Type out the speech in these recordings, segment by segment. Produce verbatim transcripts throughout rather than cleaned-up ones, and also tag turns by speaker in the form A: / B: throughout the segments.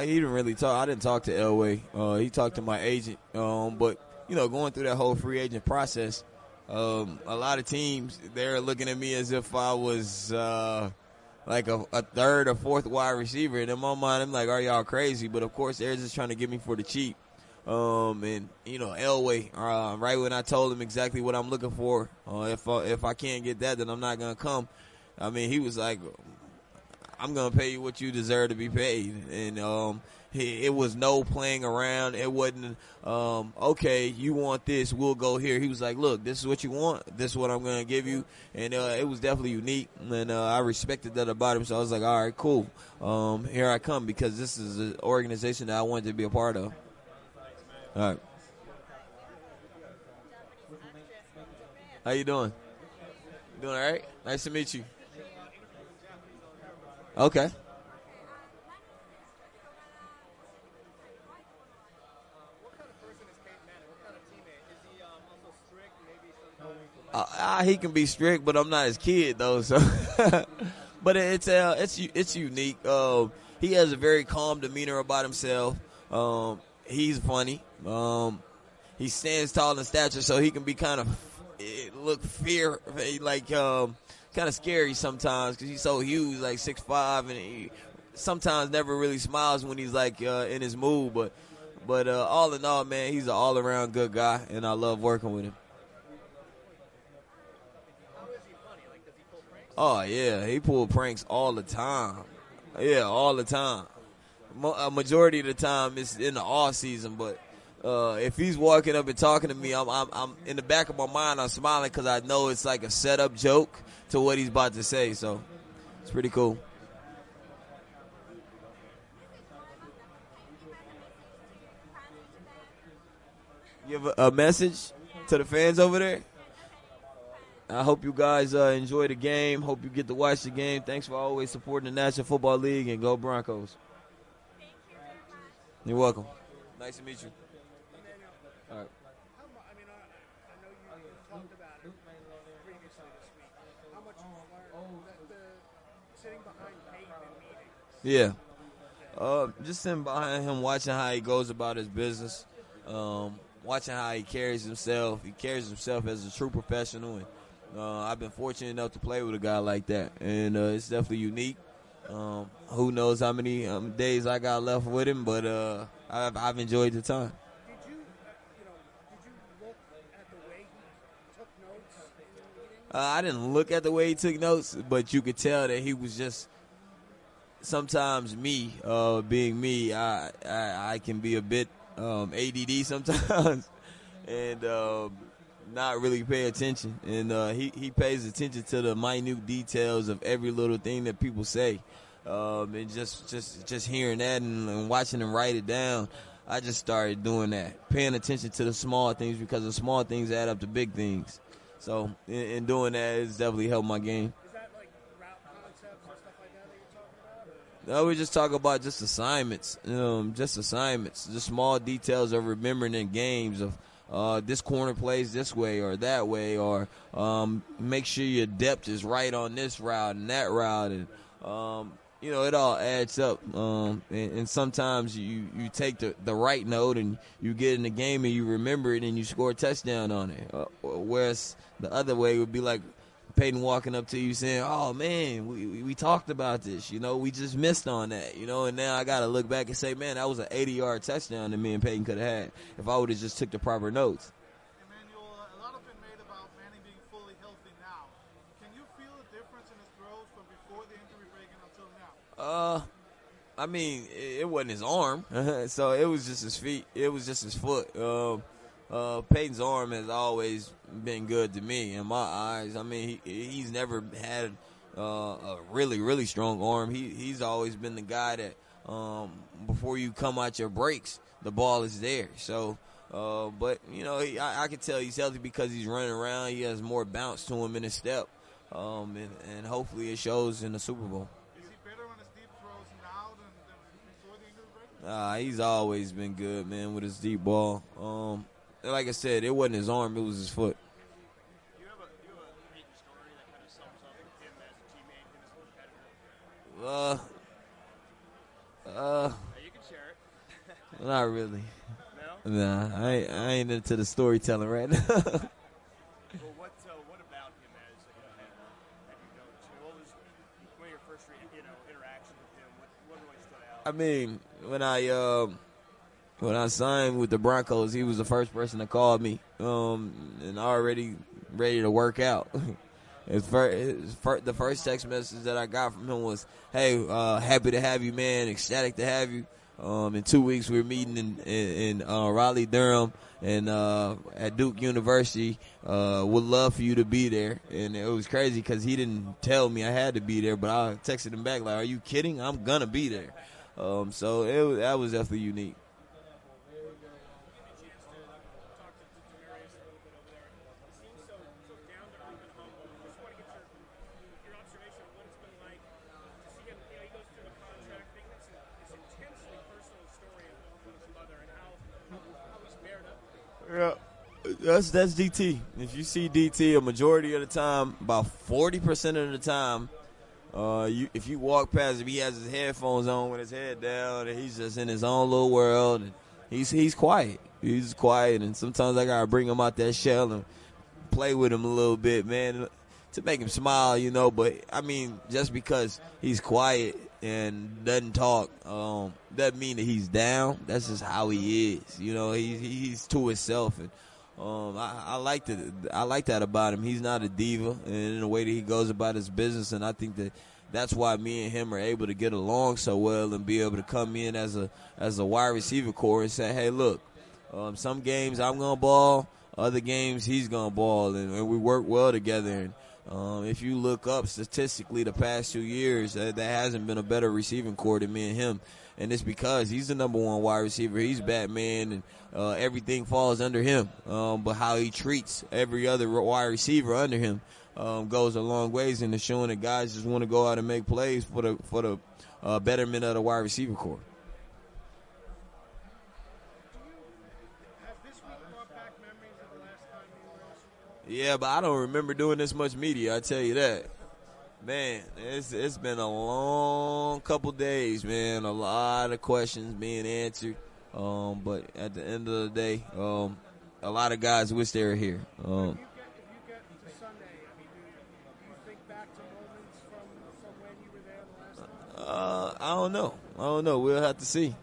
A: he didn't really talk. I didn't talk to Elway. Uh, he talked to my agent. Um, but you know, going through that whole free agent process, um, a lot of teams they're looking at me as if I was uh, like a, a third or fourth wide receiver. And in my mind, I'm like, are y'all crazy? But of course, they're just trying to get me for the cheap. Um, and you know, Elway, uh, right when I told him exactly what I'm looking for, uh, if uh, if I can't get that, then I'm not gonna come. I mean, he was like, I'm gonna pay you what you deserve to be paid, and um, he, it was no playing around. It wasn't um, okay. You want this? We'll go here. He was like, look, this is what you want. This is what I'm gonna give you, and uh, it was definitely unique, and uh, I respected that about him. So I was like, all right, cool. Um, here I come because this is an organization that I wanted to be a part of. All right. How you doing? Doing all right? Nice to meet you. Okay. Uh, uh, he can be strict, but I'm not his kid though. So, but it's uh, it's it's unique. Uh, he has a very calm demeanor about himself. Um, he's funny. Um, he stands tall in stature, so he can be kind of look fear like um, kind of scary sometimes because he's so huge, like six five, and he sometimes never really smiles when he's like uh, in his mood. But but uh, all in all, man, he's an all around good guy, and I love working with him. Oh yeah, he pulled pranks all the time. Yeah, all the time. Mo- a majority of the time it's in the off season, but uh, if he's walking up and talking to me, I'm, I'm, I'm in the back of my mind, I'm smiling because I know it's like a setup joke to what he's about to say. So it's pretty cool. You have a, a message to the fans over there? I hope you guys uh, enjoy the game. Hope you get to watch the game. Thanks for always supporting the National Football League, and go Broncos. You're welcome. Nice to meet you. All right. Yeah. Uh, just sitting behind him, watching how he goes about his business, um, watching how he carries himself. He carries himself as a true professional, and uh, I've been fortunate enough to play with a guy like that, and uh, it's definitely unique. Um, who knows how many um, days I got left with him, but uh, I've, I've enjoyed the time.
B: Did you, uh, you know, did you look at the way he took notes in the meeting?
A: Uh, I didn't look at the way he took notes, but you could tell that he was just. Sometimes me, uh, being me, I, I I can be a bit um, A D D sometimes, and uh, not really pay attention. And uh, he he pays attention to the minute details of every little thing that people say, um, and just just just hearing that and, and watching them write it down. I just started doing that, paying attention to the small things because the small things add up to big things. So in, in doing that, it's definitely helped my game. No, we just talk about just assignments, um, just assignments, just small details of remembering in games of uh, this corner plays this way or that way, or um, make sure your depth is right on this route and that route, and um, you know it all adds up. Um, and, and sometimes you, you take the, the right note and you get in the game and you remember it and you score a touchdown on it. Uh, whereas the other way would be like Peyton walking up to you saying, oh, man, we, we we talked about this. You know, we just missed on that. You know, and now I got to look back and say, man, that was an eighty-yard touchdown that me and Peyton could have had if I would have just took the proper notes.
B: Emmanuel, a lot has been made about Manning being fully healthy now. Can you feel the difference in his throws from before the injury break and until now?
A: Uh, I mean, it, it wasn't his arm, so it was just his feet. It was just his foot. Um, uh, Peyton's arm has always been good to me in my eyes. I mean, he he's never had uh, a really really strong arm. He he's always been the guy that um, before you come out your breaks, the ball is there. So, uh, but you know, he, I, I can tell he's healthy because he's running around. He has more bounce to him in his step, um, and, and hopefully it shows in the Super Bowl.
B: Is he better on his deep throws now than, than before the injury break?
A: Uh, he's always been good, man, with his deep ball. Um, like I said, it wasn't his arm; it was his foot.
B: Do you have a, do you have a Peyton story that kind of sums up him as a teammate and as a competitor?
A: Uh, uh,
B: You can share
A: Not really.
C: No?
A: Nah, I ain't, I ain't into the storytelling right now.
C: Well, what uh, what about him as a competitor that you noticed? What was one of your first you know interactions with him? What, what really stood out?
A: I mean, when I um, when I signed with the Broncos, he was the first person to call me, um, and already ready to work out. His first, his first, the first text message that I got from him was, "Hey, uh, happy to have you, man. Ecstatic to have you. Um, in two weeks, we're meeting in in, in uh, Raleigh, Durham, and uh, at Duke University. Uh, would love for you to be there." And it was crazy because he didn't tell me I had to be there, but I texted him back like, "Are you kidding? I'm gonna be there." Um, so it was, that was definitely unique. Yeah, that's that's D T. If you see D T, a majority of the time, about forty percent of the time, uh, you if you walk past him, he has his headphones on with his head down, and he's just in his own little world, and he's he's quiet. He's quiet, and sometimes I gotta bring him out that shell and play with him a little bit, man, to make him smile, you know. But I mean, just because he's quiet and doesn't talk, um, doesn't mean that he's down. That's just how he is, you know. He's he's to himself, and um, I, I like that. I like that about him. He's not a diva, and in the way that he goes about his business, and I think that that's why me and him are able to get along so well and be able to come in as a as a wide receiver core and say, hey, look, um, some games I'm gonna ball, other games he's gonna ball, and, and we work well together. And Um, if you look up statistically the past two years, uh, there hasn't been a better receiving core than me and him. And it's because he's the number one wide receiver. He's Batman, and uh, everything falls under him. Um, but how he treats every other wide receiver under him um, goes a long ways into showing that guys just want to go out and make plays for the for the uh, betterment of the wide receiver core. Yeah, but I don't remember doing this much media, I tell you that. Man, it's it's been a long couple days, man. A lot of questions being answered. Um, but at the end of the day, um, a lot of guys wish they were here. Um,
B: if, you get, if you get to Sunday, I mean, do you, do you think back to moments from, from when you were there the last time?
A: uh, I don't know. I don't know. We'll have to see.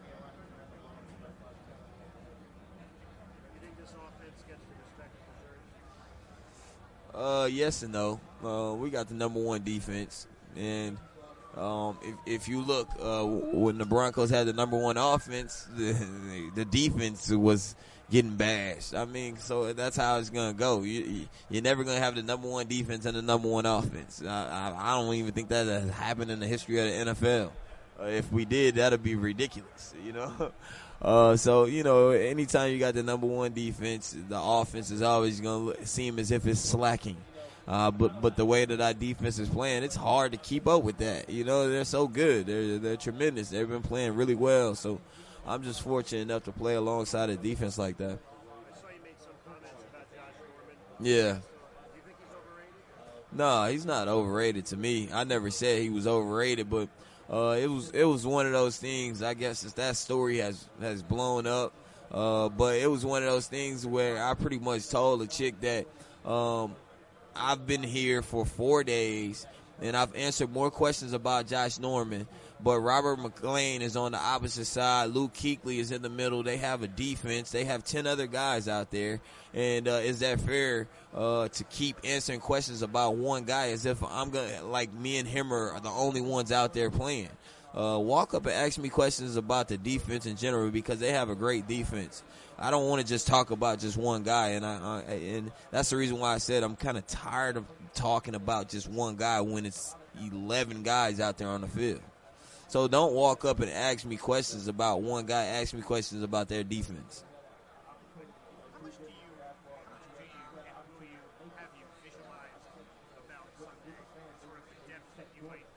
A: Uh, yes and no. Uh, we got the number one defense, and um, if if you look, uh, when the Broncos had the number one offense, the, the defense was getting bashed. I mean, so that's how it's gonna go. You, you're never gonna have the number one defense and the number one offense. I, I, I don't even think that has happened in the history of the N F L. Uh, if we did, that'd be ridiculous. You know. Uh, so, you know, anytime you got the number one defense, the offense is always going to seem as if it's slacking. Uh, but but the way that our defense is playing, it's hard to keep up with that. You know, they're so good. They're, they're tremendous. They've been playing really well. So I'm just fortunate enough to play alongside a defense like that.
C: I saw you made some comments about Josh Norman.
A: Yeah.
C: Do you think he's overrated?
A: No, he's not overrated to me. I never said he was overrated, but Uh, it was it was one of those things. I guess that, that story has has blown up, uh, but it was one of those things where I pretty much told a chick that um, I've been here for four days and I've answered more questions about Josh Norman, but Robert McClain is on the opposite side. Luke Kuechly is in the middle. They have a defense. They have ten other guys out there, and uh, is that fair uh, to keep answering questions about one guy as if I'm gonna like me and him are the only ones out there playing? Uh, walk up and ask me questions about the defense in general because they have a great defense. I don't want to just talk about just one guy, and I, I and that's the reason why I said I'm kind of tired of talking about just one guy when it's eleven guys out there on the field. So don't walk up and ask me questions about one guy. Ask me questions about their defense.
C: How much do you, how much do you, and will you, have you visualized about Sunday, sort of the depth that you might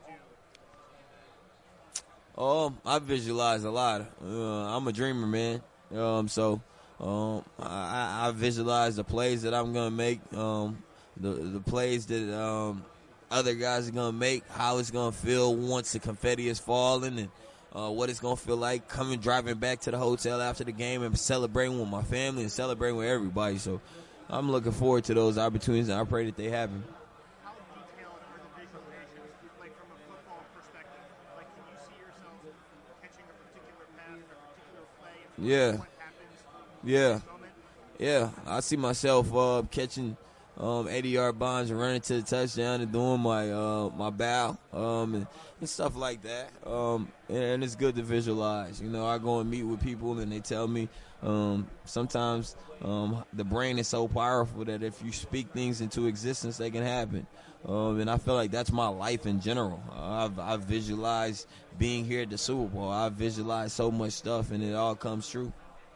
C: do?
A: Um, I visualize a lot. Uh, I'm a dreamer, man. Um, so um, I, I visualize the plays that I'm gonna make. Um, the the plays that um. other guys are going to make, how it's going to feel once the confetti is falling, and uh, what it's going to feel like coming, driving back to the hotel after the game and celebrating with my family and celebrating with everybody. So I'm looking forward to those opportunities, and I pray that they happen.
C: How detailed are the visualizations, like from a football perspective? Like, can you see yourself catching a particular pass or a particular play and
A: Yeah.
C: what happens
A: Yeah.
C: in this moment?
A: Yeah, I see myself uh, catching um, eighty-yard bombs and running to the touchdown and doing my uh, my bow um, and, and stuff like that. Um, and it's good to visualize. You know, I go and meet with people and they tell me um, sometimes um, the brain is so powerful that if you speak things into existence, they can happen. Um, and I feel like that's my life in general. Uh, I've, I've visualized being here at the Super Bowl. I've visualized so much stuff, and it all comes true.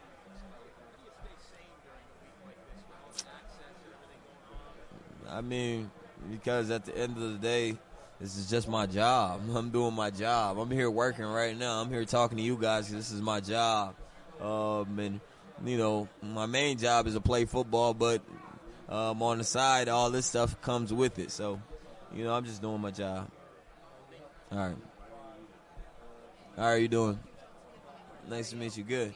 A: I mean, because at the end of the day, this is just my job. I'm doing my job. I'm here working right now. I'm here talking to you guys. This is my job. Um, and, you know, my main job is to play football, but um, on the side, all this stuff comes with it. So, you know, I'm just doing my job. All right. How are you doing? Nice to meet you. Good.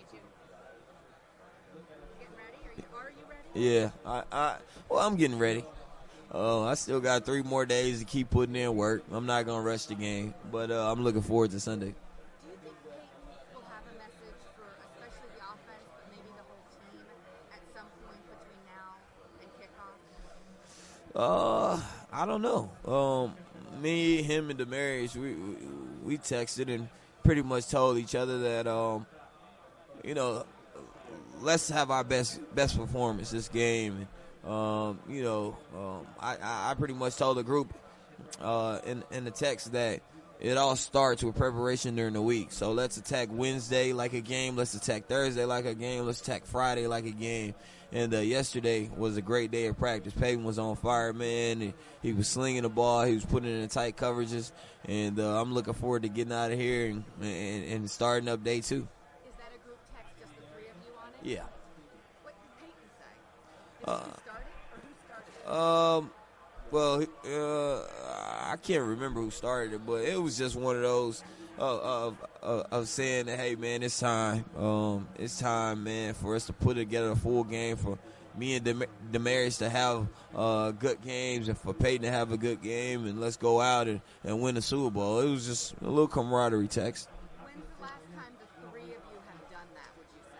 A: Yeah. I, I, well, I'm getting ready. Uh, I still got three more days to keep putting in work. I'm not going to rush the game, but uh, I'm looking forward to Sunday.
D: Do you think Peyton will have a message for especially the offense, but maybe the whole team at some point between now and kickoff?
A: Uh, I don't know. Um, me, him, and Demarius, we, we we texted and pretty much told each other that, um, you know, let's have our best best performance this game. And, Um, you know, um, I, I pretty much told the group uh, in, in the text that it all starts with preparation during the week. So let's attack Wednesday like a game. Let's attack Thursday like a game. Let's attack Friday like a game. And uh, yesterday was a great day of practice. Peyton was on fire, man. And he was slinging the ball. He was putting it in tight coverages. And uh, I'm looking forward to getting out of here and, and, and starting up day two.
D: Is that a group text, just the three of you on it?
A: Yeah.
D: What did Peyton say? Did
A: Uh,
D: he start it, or who started it?
A: Um, well, uh, I can't remember who started it, but it was just one of those uh, of of, of saying that, hey, man, it's time. Um, it's time, man, for us to put together a full game, for me and Dem- Demarius to have uh, good games, and for Peyton to have a good game, and let's go out and, and win the Super Bowl. It was just a little camaraderie text.
D: When's the last time the three of you have done that, would you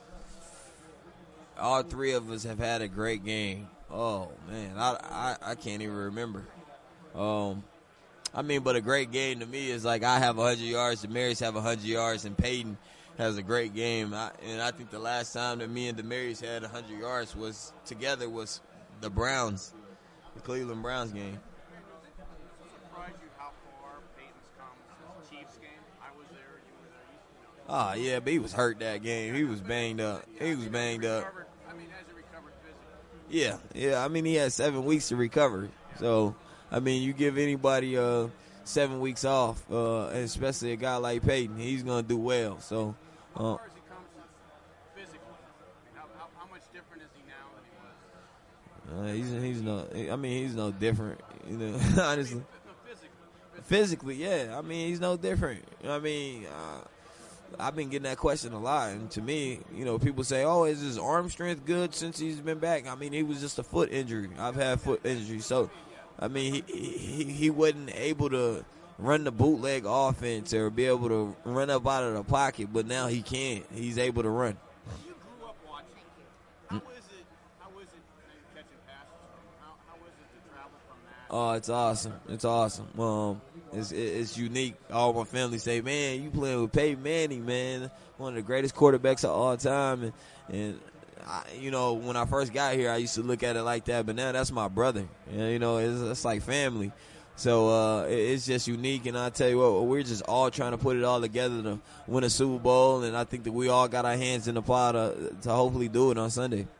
D: say?
A: All three of us have had a great game. Oh, man, I, I, I can't even remember. Um, I mean, but a great game to me is like I have one hundred yards, Demarius have one hundred yards, and Peyton has a great game. I, and I think the last time that me and Demarius had one hundred yards was together was the Browns, the Cleveland Browns game.
C: Does it surprise you how far Peyton's come since the Chiefs game? I was there, you were there. You know,
A: Oh, yeah, but he was hurt that game. He was banged up. He was banged up.
C: recovered, I mean, has he recovered physically?
A: Yeah, yeah. I mean, he had seven weeks to recover. So, I mean, you give anybody uh, seven weeks off, uh, and especially a guy like Peyton, he's going to do well. So,
C: How
A: uh,
C: far has he come physically? I mean, how, how, how much different is he now than he was?
A: uh, he's he's no. I mean, he's no different. You know, honestly,
C: No, physically.
A: physically, yeah. I mean, he's no different. I mean, uh, I've been getting that question a lot, and to me, you know, people say, "Oh, is his arm strength good since he's been back?" I mean, he was just a foot injury. I've had foot injuries, so I mean, he he, he wasn't able to run the bootleg offense or be able to run up out of the pocket, but now he can. He's able to run.
C: You grew up watching. How is it? How is it uh, catching passes from him? How, how is it to travel from that?
A: Oh, it's awesome. It's awesome. Um, it's it's unique. All my family say, man, you playing with Peyton Manning, man, one of the greatest quarterbacks of all time. And, and I, you know, when I first got here, I used to look at it like that, but now that's my brother. You know, it's, it's like family. So uh, it, it's just unique, and I tell you what, we're just all trying to put it all together to win a Super Bowl, and I think that we all got our hands in the pot to, to hopefully do it on Sunday.